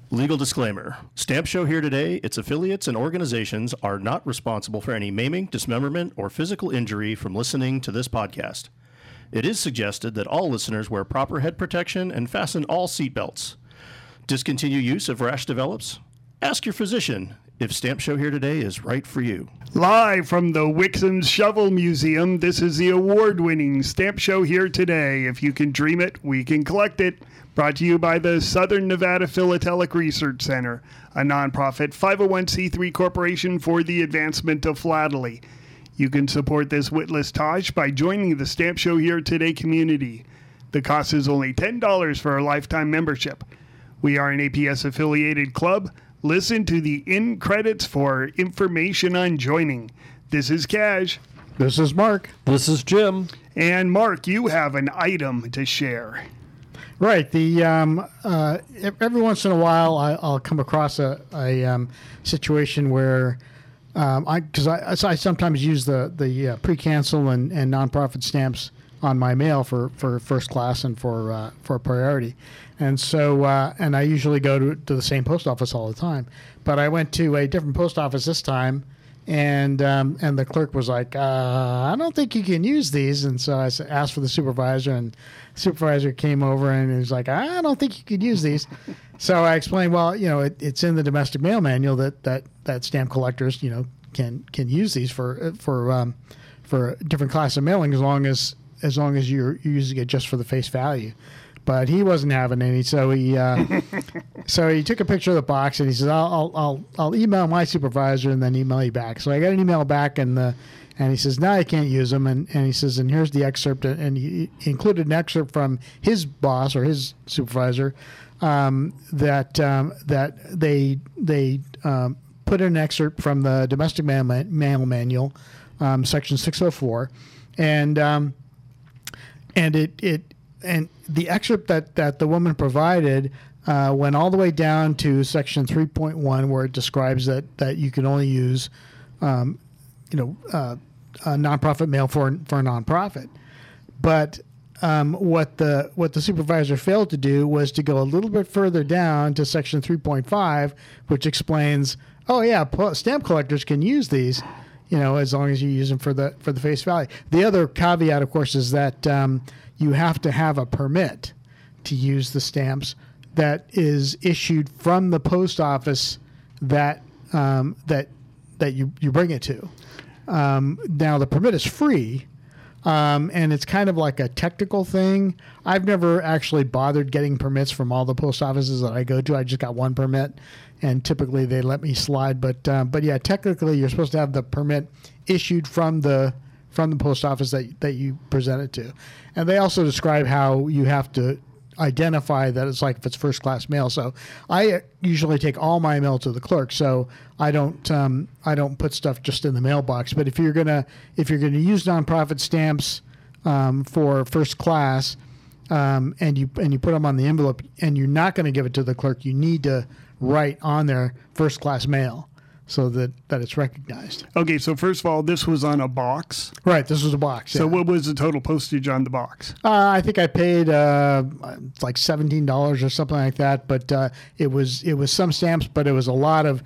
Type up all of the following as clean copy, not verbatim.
Legal disclaimer. Stamp Show here today, its affiliates and organizations are not responsible for any maiming, dismemberment, or physical injury from listening to this podcast. It is suggested that all listeners wear proper head protection and fasten all seatbelts. Discontinue use if rash develops. Ask your physician if Stamp Show here today is right for you. Live from the Wixom Shovel Museum, this is the award-winning Stamp Show here today. If you can dream it, we can collect it. Brought to you by the Southern Nevada Philatelic Research Center, a nonprofit 501c3 corporation for the advancement of philately. You can support this witless Taj by joining the Stamp Show here today community. The cost is only $10 for a lifetime membership. We are an APS-affiliated club. Listen to the end credits for information on joining. This is Cash. This is Mark. This is Jim. And Mark, you have an item to share. Right. The every once in a while, I'll come across a situation where I sometimes use the pre-cancel and nonprofit stamps on my mail for first class and for priority, and so and I usually go to the same post office all the time. But I went to a different post office this time, and the clerk was like, I don't think you can use these. And so I asked for the supervisor, and the supervisor came over and he was like, I don't think you could use these. So I explained, well, it's in the domestic mail manual that stamp collectors, can use these for a different class of mailing as long as you're using it just for the face value. But he wasn't having any, so he took a picture of the box and he says, "I'll email my supervisor and then email you back." So I got an email back and he says, "No, I can't use them." And he says, "And here's the excerpt." And he included an excerpt from his boss or his supervisor that they put an excerpt from the domestic mail manual, section 604, and the excerpt that the woman provided went all the way down to section 3.1, where it describes that you can only use, a nonprofit mail for a nonprofit. But what the supervisor failed to do was to go a little bit further down to section 3.5, which explains, stamp collectors can use these, as long as you use them for the face value. The other caveat, of course, is that you have to have a permit to use the stamps that is issued from the post office that you bring it to. Now, the permit is free, and it's kind of like a technical thing. I've never actually bothered getting permits from all the post offices that I go to. I just got one permit, and typically they let me slide. But yeah, technically you're supposed to have the permit issued from the post office that you present it to. And they also describe how you have to identify that it's like if it's first class mail. So I usually take all my mail to the clerk, so I don't put stuff just in the mailbox. But if you're gonna use nonprofit stamps for first class, and you put them on the envelope, and you're not going to give it to the clerk, you need to write on there first class mail, so that it's recognized. Okay, so first of all, this was on a box. Right, this was a box. So yeah. what was the total postage on the box? I think I paid like $17 or something like that. But it was some stamps, but it was a lot of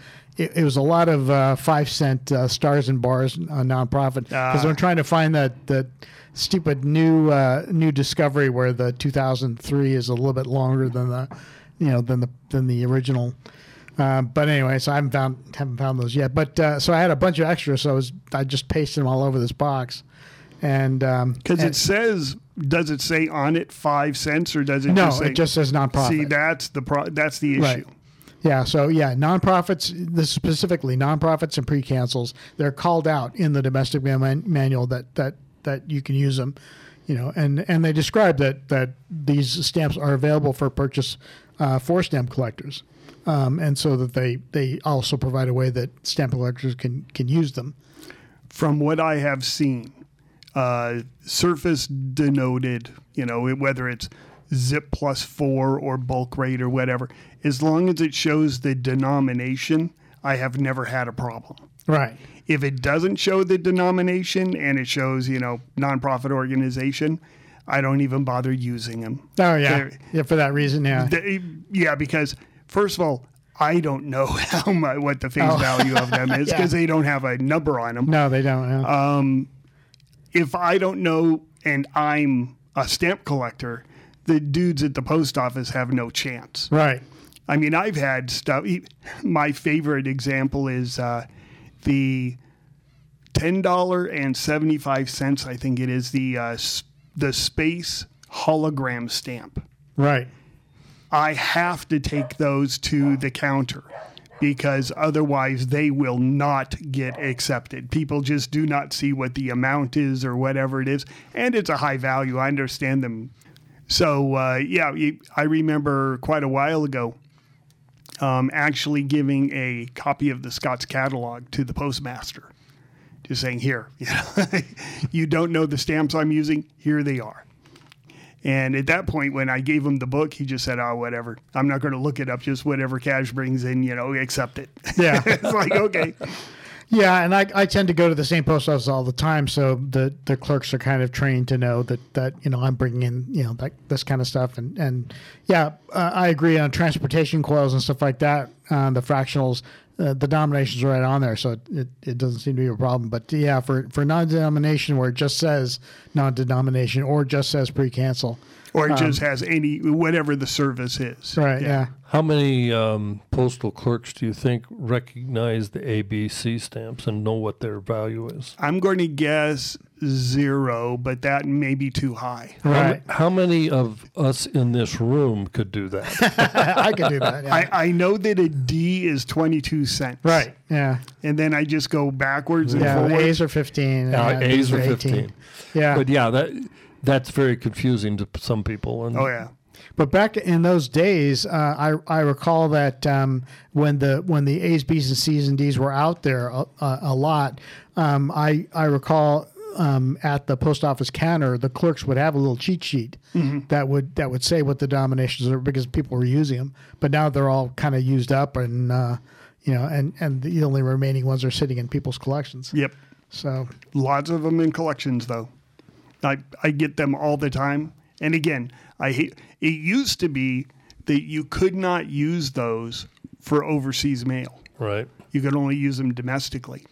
5-cent stars and bars nonprofit, because I'm trying to find that stupid new discovery where the 2003 is a little bit longer than the original. But anyway, so I haven't found those yet. But so I had a bunch of extras, so I just pasted them all over this box, and because it says, does it say on it 5 cents, or does it no? Just say, it just says nonprofit. See, that's the issue. Right. Yeah. So yeah, nonprofits. This specifically nonprofits and pre-cancels. They're called out in the domestic mail manual that you can use them. And they describe that these stamps are available for purchase for stamp collectors. And so that they also provide a way that stamp collectors can use them. From what I have seen, surface denoted, whether it's zip +4 or bulk rate or whatever, as long as it shows the denomination, I have never had a problem. Right. If it doesn't show the denomination and it shows, nonprofit organization, I don't even bother using them. Oh, yeah. For that reason, yeah. Yeah, because first of all, I don't know what the face value of them is because they don't have a number on them. No, they don't. No. If I don't know and I'm a stamp collector, the dudes at the post office have no chance. Right. I mean, I've had stuff. My favorite example is the $10.75, I think it is, the space hologram stamp. Right. I have to take those to the counter because otherwise they will not get accepted. People just do not see what the amount is or whatever it is. And it's a high value. I understand them. So, I remember quite a while ago actually giving a copy of the Scott's catalog to the postmaster. Just saying, here, you don't know the stamps I'm using? Here they are. And at that point, when I gave him the book, he just said, oh, whatever. I'm not going to look it up. Just whatever cash brings in, accept it. Yeah. It's like, okay. Yeah, and I tend to go to the same post office all the time, so the clerks are kind of trained to know that I'm bringing in this kind of stuff, and I agree on transportation coils and stuff like that. The fractionals, the denominations are right on there, so it doesn't seem to be a problem. But yeah, for non-denomination where it just says non-denomination or just says pre-cancel. Or it just has whatever the service is. Right, yeah. How many postal clerks do you think recognize the ABC stamps and know what their value is? I'm going to guess 0, but that may be too high. Right. How many of us in this room could do that? I could do that, yeah. I know that a D is 22 cents. Right, yeah. And then I just go backwards and Yeah, forward. A's are 15. A's are 18. 15. Yeah. But yeah, that's very confusing to some people. And Oh, yeah. But back in those days, I recall that when the A's, B's, and C's and D's were out there a lot, I recall at the post office counter, the clerks would have a little cheat sheet that would say what the denominations are because people were using them. But now they're all kind of used up, and and the only remaining ones are sitting in people's collections. Yep. So Lots of them in collections, though. I get them all the time. And again, it used to be that you could not use those for overseas mail. right. You could only use them domestically.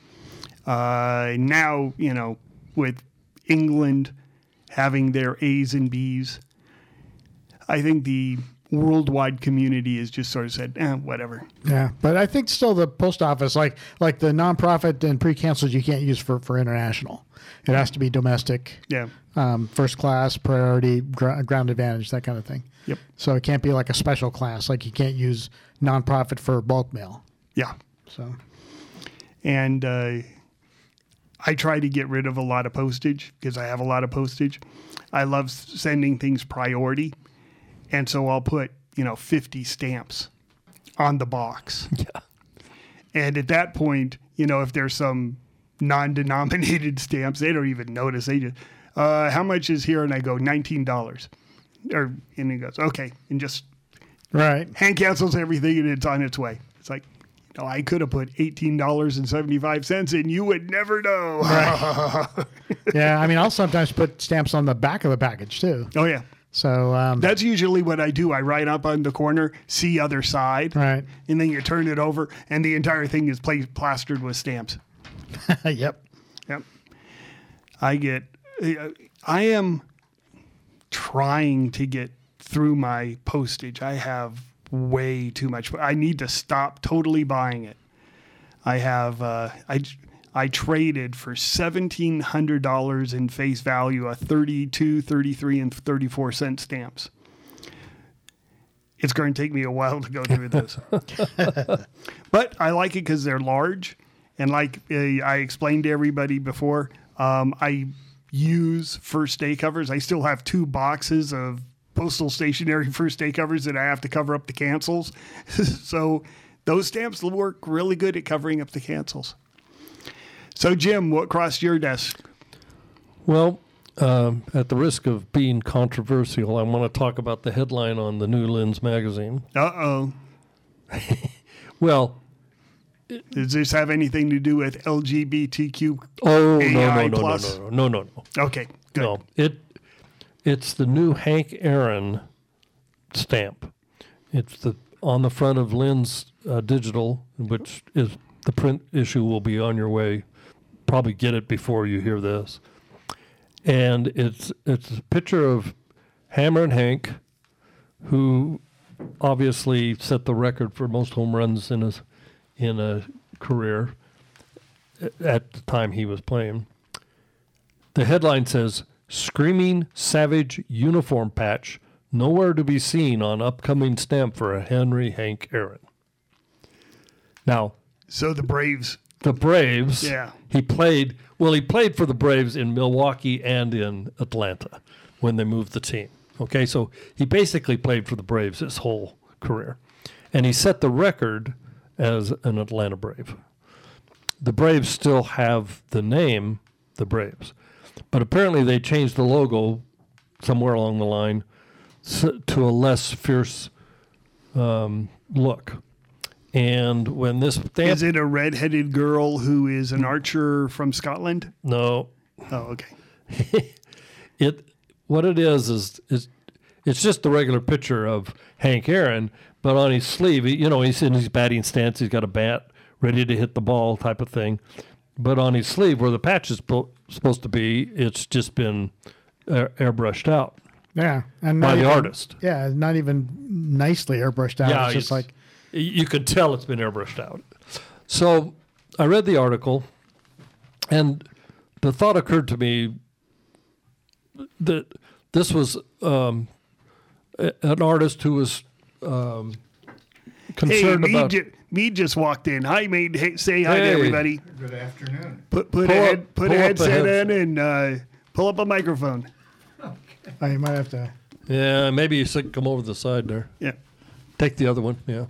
Now, with England having their A's and B's, I think the worldwide community has just sort of said, whatever. yeah, but I think still the post office, like the nonprofit and pre-cancels, you can't use for international. It has to be domestic. Yeah. First class, priority, ground advantage, that kind of thing. Yep. So it can't be like a special class, like you can't use nonprofit for bulk mail. Yeah. So And I try to get rid of a lot of postage because I have a lot of postage. I love sending things priority. And so I'll put, 50 stamps on the box. Yeah. And at that point, if there's some non-denominated stamps, they don't even notice. They just, how much is here? And I go, $19. And he goes, okay. And just right. hand cancels everything and it's on its way. It's like, I could have put $18.75 and you would never know. Right. Yeah, I mean, I'll sometimes put stamps on the back of the package too. Oh, yeah. So That's usually what I do. I write up on the corner, see other side, right. and then you turn it over, and the entire thing is plastered with stamps. Yep. Yep. I am trying to get through my postage. I have way too much. I need to stop totally buying it. I have, I traded for $1,700 in face value of 32, 33, and 34 cent stamps. It's going to take me a while to go through this. But I like it because they're large. And like I explained to everybody before, I use first day covers. I still have 2 boxes of postal stationery first day covers that I have to cover up the cancels. So those stamps will work really good at covering up the cancels. So, Jim, what crossed your desk? Well, at the risk of being controversial, I want to talk about the headline on the New Lens magazine. Uh-oh. Well, does this have anything to do with LGBTQ? No. Okay, good. No, it's the new Hank Aaron stamp. It's on the front of Lynn's digital, which is the print issue will be on your way. Probably get it before you hear this. And it's a picture of Hammer and Hank, who obviously set the record for most home runs in a career at the time he was playing. The headline says, "Screaming Savage Uniform Patch Nowhere to be Seen on Upcoming Stamp for a Henry Hank Aaron." Now, So the Braves. Yeah. He played for the Braves in Milwaukee and in Atlanta when they moved the team. Okay, so he basically played for the Braves his whole career. And he set the record as an Atlanta Brave. The Braves still have the name, the Braves. But apparently they changed the logo somewhere along the line to a less fierce look. And when this stamp... Is it a redheaded girl who is an archer from Scotland? No. Oh, okay. What it is it's just the regular picture of Hank Aaron, but on his sleeve, he's in his batting stance. He's got a bat ready to hit the ball type of thing. But on his sleeve, where the patch is supposed to be, it's just been airbrushed out. Yeah, and by the artist. Yeah, not even nicely airbrushed out. Yeah, it's just like you could tell it's been airbrushed out. So I read the article, and the thought occurred to me that this was an artist who was concerned about. Mead just walked in. Hi, Mead. Hey, say hi to everybody. Good afternoon. Put a headset in and pull up a microphone. oh, you might have to. Yeah, maybe you should come over to the side there. Yeah. Take the other one. Yeah.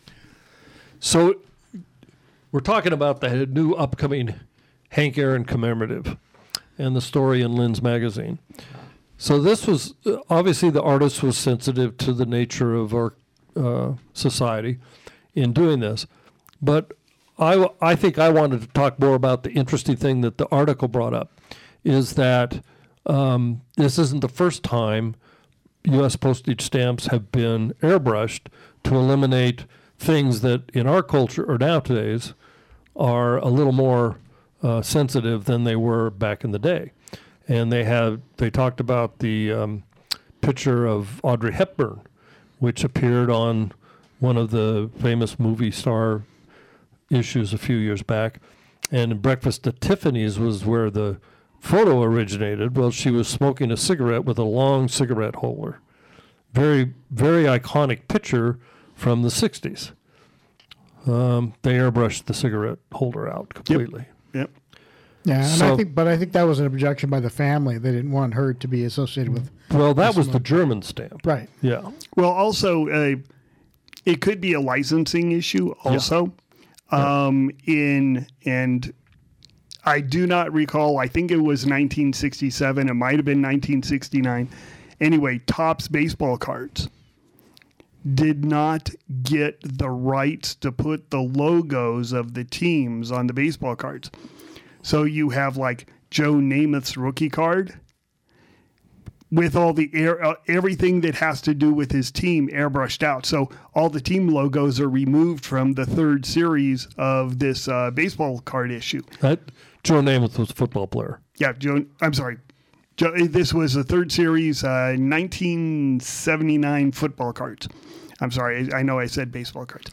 So we're talking about the new upcoming Hank Aaron commemorative and the story in Lynn's magazine. So this was obviously the artist was sensitive to the nature of our society in doing this, but I think I wanted to talk more about the interesting thing that the article brought up is that this isn't the first time U.S. postage stamps have been airbrushed to eliminate things that in our culture or nowadays are a little more sensitive than they were back in the day. And they talked about the picture of Audrey Hepburn, which appeared on one of the famous movie star issues a few years back. And Breakfast at Tiffany's was where the photo originated. Well, she was smoking a cigarette with a long cigarette holder. Very, very iconic picture from the 60s. They airbrushed the cigarette holder out completely. Yep. Yeah, and I think that was an objection by the family. They didn't want her to be associated with. Well, that was the German stamp. Right. Yeah. Well, also, it could be a licensing issue also. Yeah. And I do not recall, I think it was 1967. It might have been 1969. Anyway, Topps baseball cards did not get the rights to put the logos of the teams on the baseball cards. So you have like Joe Namath's rookie card with all the everything that has to do with his team airbrushed out. So all the team logos are removed from the third series of this baseball card issue. Joe Namath was a football player. Yeah, I'm sorry. This was the third series, 1979 football cards. I'm sorry. I know I said baseball cards.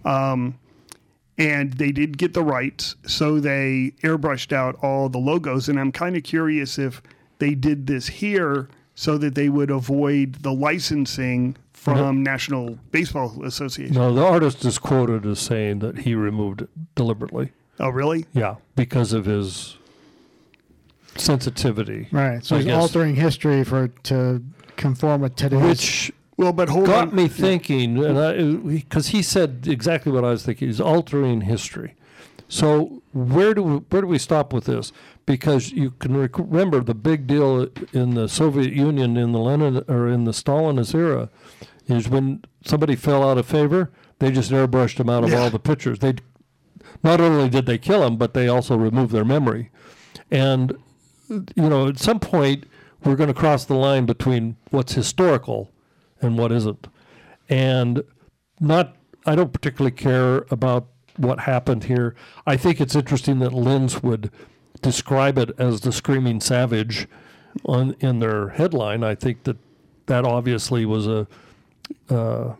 And they did get the rights, so they airbrushed out all the logos. And I'm kind of curious if they did this here so that they would avoid the licensing from National Baseball Association. No, the artist is quoted as saying that he removed it deliberately. Oh, really? Yeah, because of his sensitivity. Right. So he's altering history to conform with today's. Which got me thinking, and because he said exactly what I was thinking. He's altering history. So where do we stop with this? Because you can remember the big deal in the Soviet Union in the Stalinist era is when somebody fell out of favor, they just airbrushed them out of all the pictures. They not only did they kill them, but they also removed their memory. And at some point we're going to cross the line between what's historical and what isn't. And I don't particularly care about what happened here. I think it's interesting that Linz would describe it as the Screaming Savage in their headline. I think that obviously was to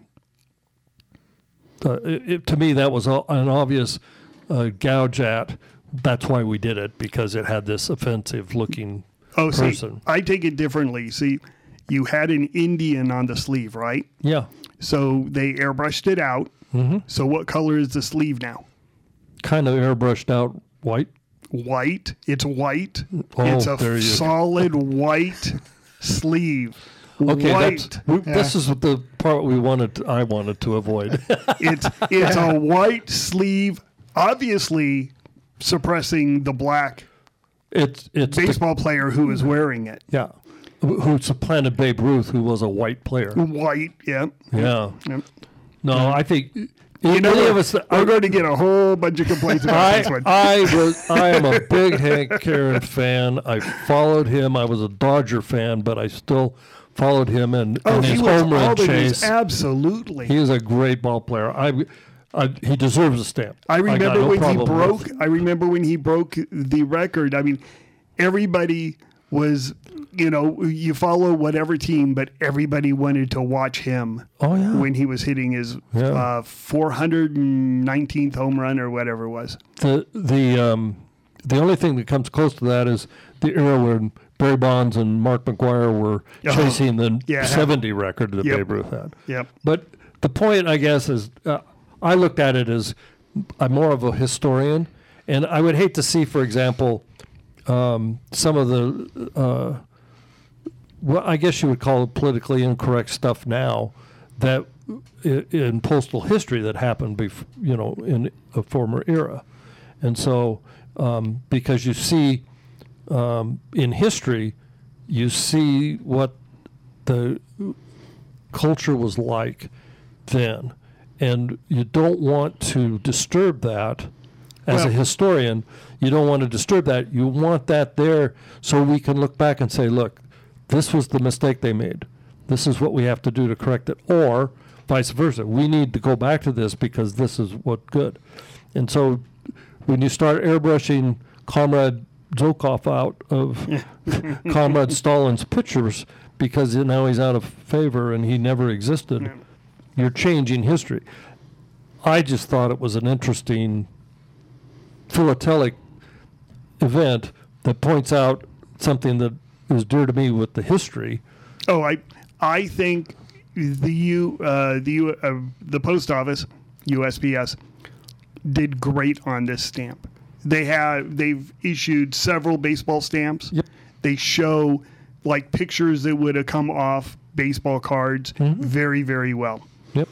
me that was an obvious gouge at. That's why we did it, because it had this offensive looking person. See, I take it differently. See, you had an Indian on the sleeve, right? Yeah. So they airbrushed it out. Mm-hmm. So what color is the sleeve now? Kind of airbrushed out white. White. It's white. Oh, it's a solid white sleeve. Okay, white. This is the part I wanted to avoid. It's a white sleeve, obviously suppressing the black it's baseball player who is wearing it. Yeah. Who supplanted Babe Ruth, who was a white player. White, yeah. Yeah. Yep. No, I think we're going to get a whole bunch of complaints about this one. I am a big Hank Aaron fan. I followed him. I was a Dodger fan, but I still followed him in his home run chase. Absolutely. He is a great ball player. He deserves a stamp. I remember when he broke the record. I mean, everybody was, you follow whatever team, but everybody wanted to watch him when he was hitting his 419th home run or whatever it was. The only thing that comes close to that is the era when Barry Bonds and Mark McGwire were chasing the 70 record that Babe Ruth had. Yep. But the point, I guess, is I looked at it as I'm more of a historian, and I would hate to see, for example, some of the I guess you would call it politically incorrect stuff now that in postal history that happened in a former era. And so because you see in history, you see what the culture was like then, and you don't want to disturb that. As a historian, you don't want to disturb that. You want that there so we can look back and say, look, this was the mistake they made. This is what we have to do to correct it. Or vice versa. We need to go back to this because this is what good. And so when you start airbrushing Comrade Zokov out of Comrade Stalin's pictures because now he's out of favor and he never existed, you're changing history. I just thought it was an interesting philatelic event that points out something that is dear to me with the history. I think the post office, USPS, did great on this stamp. They've issued several baseball stamps. Yep. They show like pictures that would have come off baseball cards very, very well. Yep.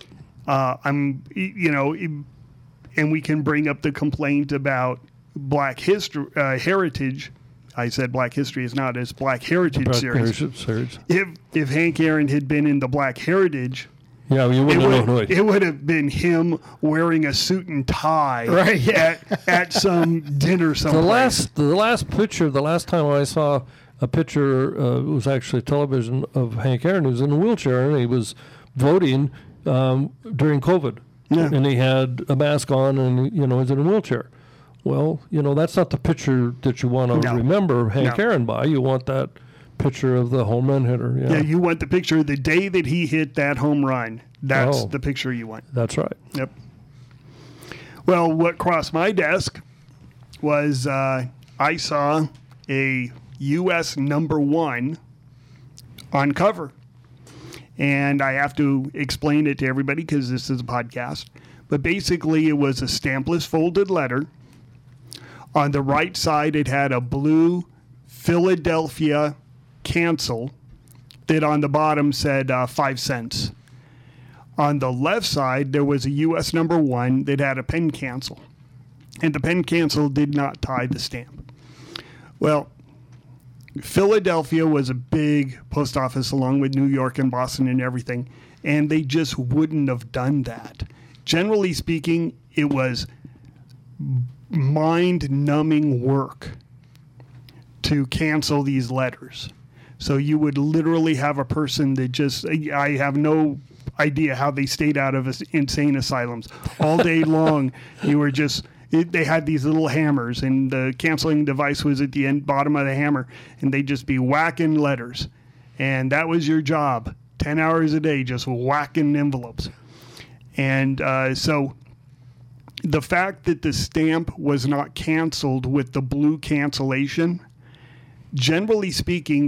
And we can bring up the complaint about Black Heritage. I said Black History is not as Black Heritage series. If Hank Aaron had been in the Black Heritage, you wouldn't have known it would have been him wearing a suit and tie at some dinner somewhere. The last picture, the last time I saw a picture, it was actually television of Hank Aaron, who was in a wheelchair, and he was voting during COVID. Yeah. And he had a mask on and, he's in a wheelchair. Well, that's not the picture that you want to remember Hank Aaron by. You want that picture of the home run hitter. Yeah, you want the picture the day that he hit that home run. That's the picture you want. That's right. Yep. Well, what crossed my desk was I saw a U.S. #1 on cover. And I have to explain it to everybody because this is a podcast. But basically, it was a stampless folded letter. On the right side, it had a blue Philadelphia cancel that on the bottom said 5 cents. On the left side, there was a U.S. #1 that had a pen cancel. And the pen cancel did not tie the stamp. Well, Philadelphia was a big post office along with New York and Boston and everything, and they just wouldn't have done that. Generally speaking, it was mind-numbing work to cancel these letters. So you would literally have a person that just, I have no idea how they stayed out of insane asylums all day long. You were just. They had these little hammers, and the canceling device was at the bottom of the hammer, and they'd just be whacking letters. And that was your job, 10 hours a day, just whacking envelopes. And so the fact that the stamp was not canceled with the blue cancellation, generally speaking,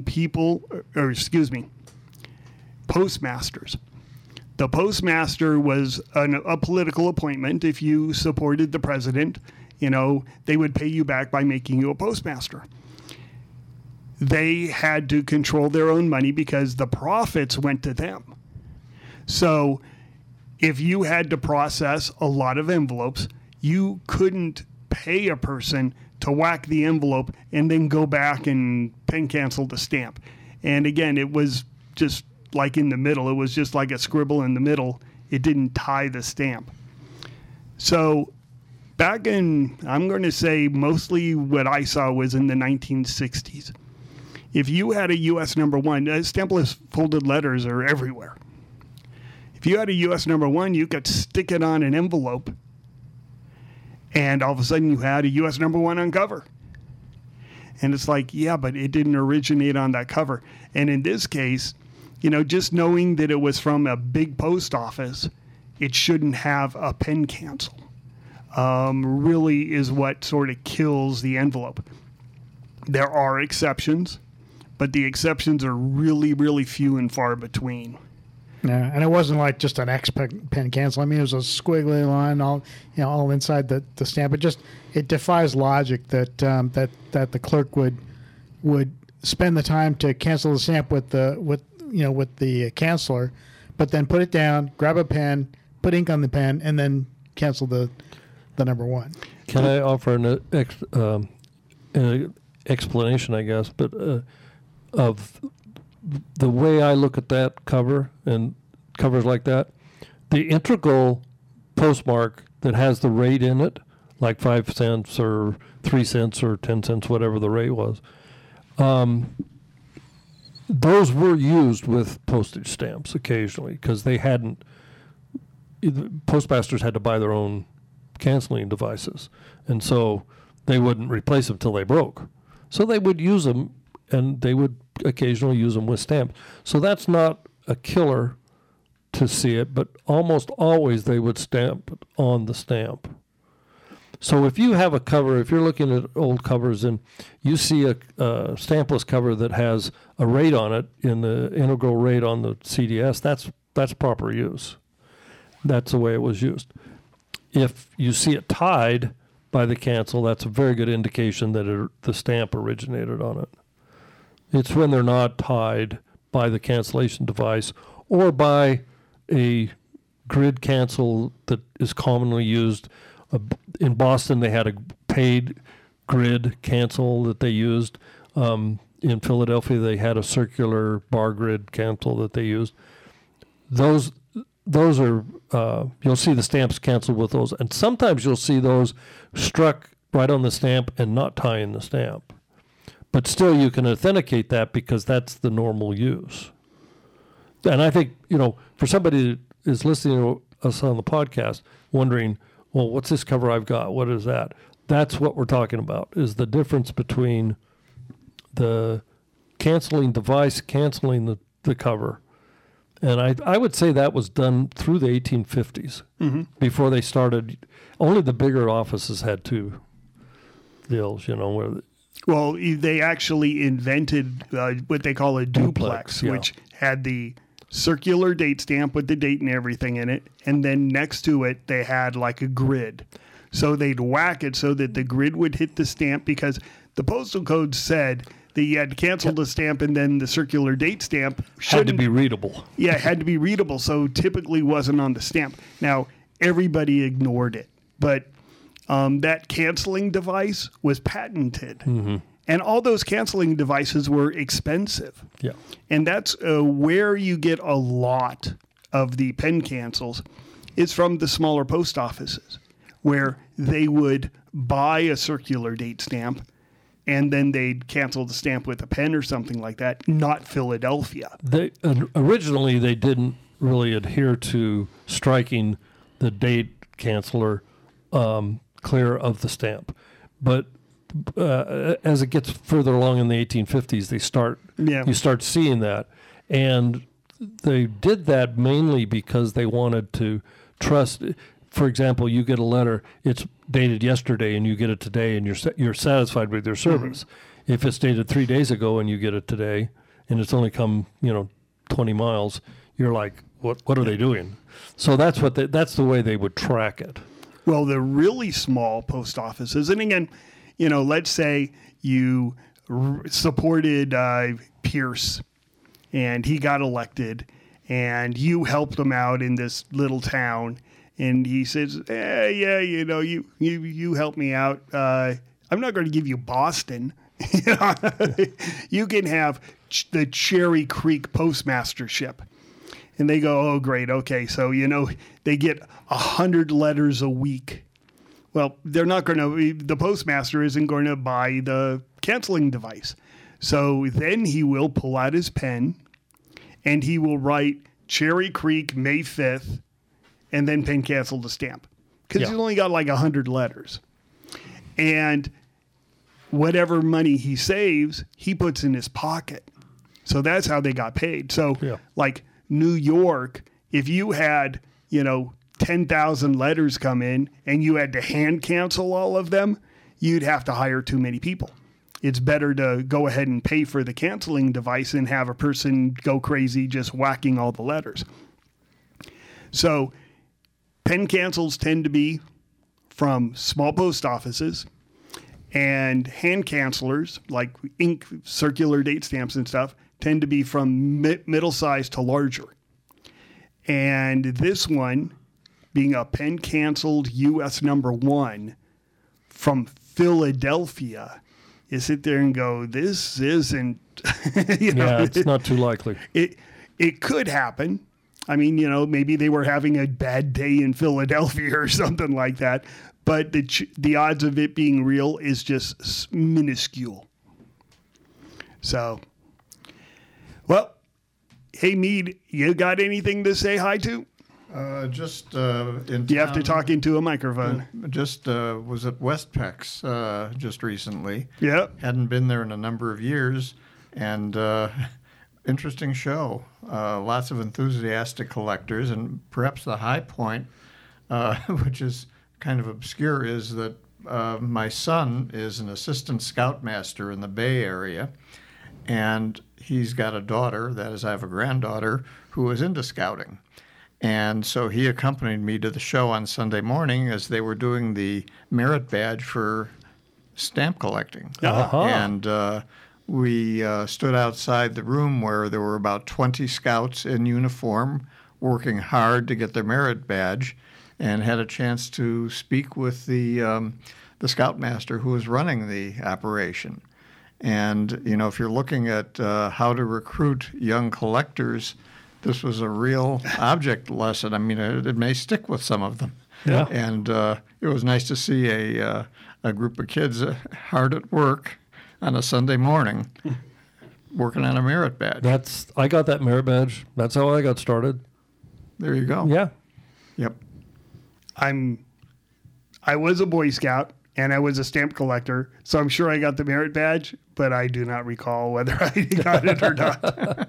postmasters. The postmaster was a political appointment. If you supported the president, they would pay you back by making you a postmaster. They had to control their own money because the profits went to them. So if you had to process a lot of envelopes, you couldn't pay a person to whack the envelope and then go back and pen cancel the stamp. And again, it was just like in the middle. It was just like a scribble in the middle. It didn't tie the stamp. So back in, I'm going to say mostly what I saw was in the 1960s. If you had a U.S. number one, stampless folded letters are everywhere. If you had a U.S. number one, you could stick it on an envelope, and all of a sudden you had a U.S. number one on cover. And it's like, yeah, but it didn't originate on that cover. And in this case, just knowing that it was from a big post office, it shouldn't have a pen cancel. Really is what sort of kills the envelope. There are exceptions, but the exceptions are really, really few and far between. Yeah, and it wasn't like just an X pen cancel. I mean, it was a squiggly line all inside the stamp. It defies logic that the clerk would spend the time to cancel the stamp with the canceller, but then put it down, grab a pen, put ink on the pen, and then cancel the number one. Can I offer an explanation, I guess, but of the way I look at that cover and covers like that, the integral postmark that has the rate in it, like 5 cents or 3 cents or 10 cents, whatever the rate was, those were used with postage stamps occasionally because postmasters had to buy their own canceling devices, and so they wouldn't replace them till they broke. So they would use them, and they would occasionally use them with stamps. So that's not a killer to see it, but almost always they would stamp on the stamp. So if you have a cover, if you're looking at old covers and you see a stampless cover that has a rate on it in the integral rate on the CDS, that's proper use. That's the way it was used. If you see it tied by the cancel, that's a very good indication that the stamp originated on it. It's when they're not tied by the cancellation device or by a grid cancel that is commonly used. In Boston, they had a paid grid cancel that they used. In Philadelphia, they had a circular bar grid cancel that they used. Those are, you'll see the stamps canceled with those. And sometimes you'll see those struck right on the stamp and not tying the stamp. But still, you can authenticate that because that's the normal use. And I think, for somebody that is listening to us on the podcast, wondering, well, what's this cover I've got? What is that? That's what we're talking about, is the difference between the canceling device, canceling the cover. And I would say that was done through the 1850s before they started. Only the bigger offices had two deals, where... Well, they actually invented what they call a duplex, which had the circular date stamp with the date and everything in it. And then next to it, they had like a grid. So they'd whack it so that the grid would hit the stamp because the postal code said that you had to cancel the stamp and then the circular date stamp had to be readable. Yeah, it had to be readable. So typically wasn't on the stamp. Now, everybody ignored it. But that canceling device was patented. Mm-hmm. And all those canceling devices were expensive. Yeah. And that's where you get a lot of the pen cancels is from the smaller post offices, where they would buy a circular date stamp and then they'd cancel the stamp with a pen or something like that, not Philadelphia. Originally, they didn't really adhere to striking the date canceller clear of the stamp. But as it gets further along in the 1850s, you start seeing that. And they did that mainly because they wanted to trust. For example, you get a letter, it's dated yesterday, and you get it today, and you're satisfied with your service. Mm-hmm. If it's dated 3 days ago and you get it today, and it's only come 20 miles, you're like, what are they doing? So that's the way they would track it. Well, the really small post offices, and again, let's say you supported Pierce, and he got elected, and you helped him out in this little town, and he says, you helped me out. I'm not going to give you Boston. You can have the Cherry Creek postmastership. And they go, oh, great. Okay. So, they get 100 letters a week. Well, the postmaster isn't going to buy the canceling device. So then he will pull out his pen and he will write Cherry Creek, May 5th, and then pen cancel the stamp. Because he's only got like 100 letters. And whatever money he saves, he puts in his pocket. So that's how they got paid. So like New York, if you had, 10,000 letters come in and you had to hand cancel all of them, you'd have to hire too many people. It's better to go ahead and pay for the canceling device and have a person go crazy just whacking all the letters. So pen cancels tend to be from small post offices, and hand cancelers like ink circular date stamps and stuff tend to be from middle size to larger. And this one, being a pen canceled US #1 from Philadelphia, you sit there and go, this isn't, it's not too likely. It could happen. I mean, maybe they were having a bad day in Philadelphia or something like that. But the odds of it being real is just minuscule. So, well, hey, Meade, you got anything to say hi to? Just in You have to talk into a microphone. Just was at Westpex just recently. Yeah. Hadn't been there in a number of years. And interesting show. Lots of enthusiastic collectors. And perhaps the high point, which is kind of obscure, is that my son is an assistant scoutmaster in the Bay Area. And he's got a daughter, that is, I have a granddaughter, who is into scouting. And so he accompanied me to the show on Sunday morning as they were doing the merit badge for stamp collecting. Uh-huh. And we stood outside the room where there were about 20 scouts in uniform working hard to get their merit badge, and had a chance to speak with the scoutmaster who was running the operation. And, if you're looking at how to recruit young collectors, this was a real object lesson. I mean, it may stick with some of them. Yeah. And it was nice to see a group of kids hard at work on a Sunday morning working on a merit badge. I got that merit badge. That's how I got started. There you go. Yeah. Yep. I was a Boy Scout and I was a stamp collector, so I'm sure I got the merit badge, but I do not recall whether I got it or not.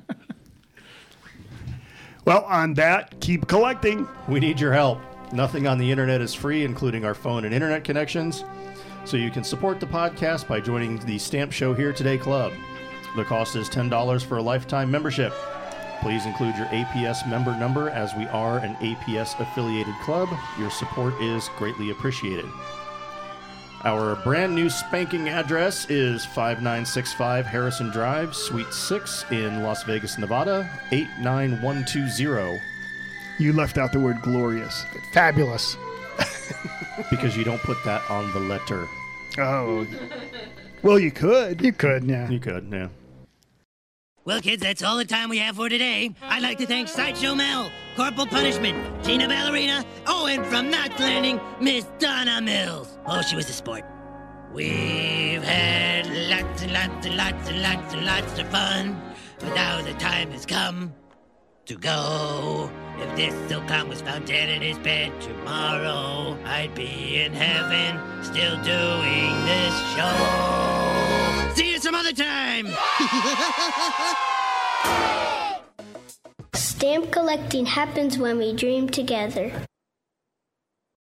Well, on that, keep collecting. We need your help. Nothing on the internet is free, including our phone and internet connections. So you can support the podcast by joining the Stamp Show Here Today Club. The cost is $10 for a lifetime membership. Please include your APS member number, as we are an APS affiliated club. Your support is greatly appreciated. Our brand new spanking address is 5965 Harrison Drive, Suite 6 in Las Vegas, Nevada, 89120. You left out the word glorious. Fabulous. Because you don't put that on the letter. Oh. Well, you could. You could, yeah. You could, yeah. Well, kids, that's all the time we have for today. I'd like to thank Sideshow Mel, Corporal Punishment, Gina Ballerina, and from Knots Landing, Miss Donna Mills. Oh, she was a sport. We've had lots and lots and lots and lots and lots of fun, but now the time has come to go. If this Silcon was found dead in his bed tomorrow, I'd be in heaven still doing this show. See you some other time! Stamp collecting happens when we dream together.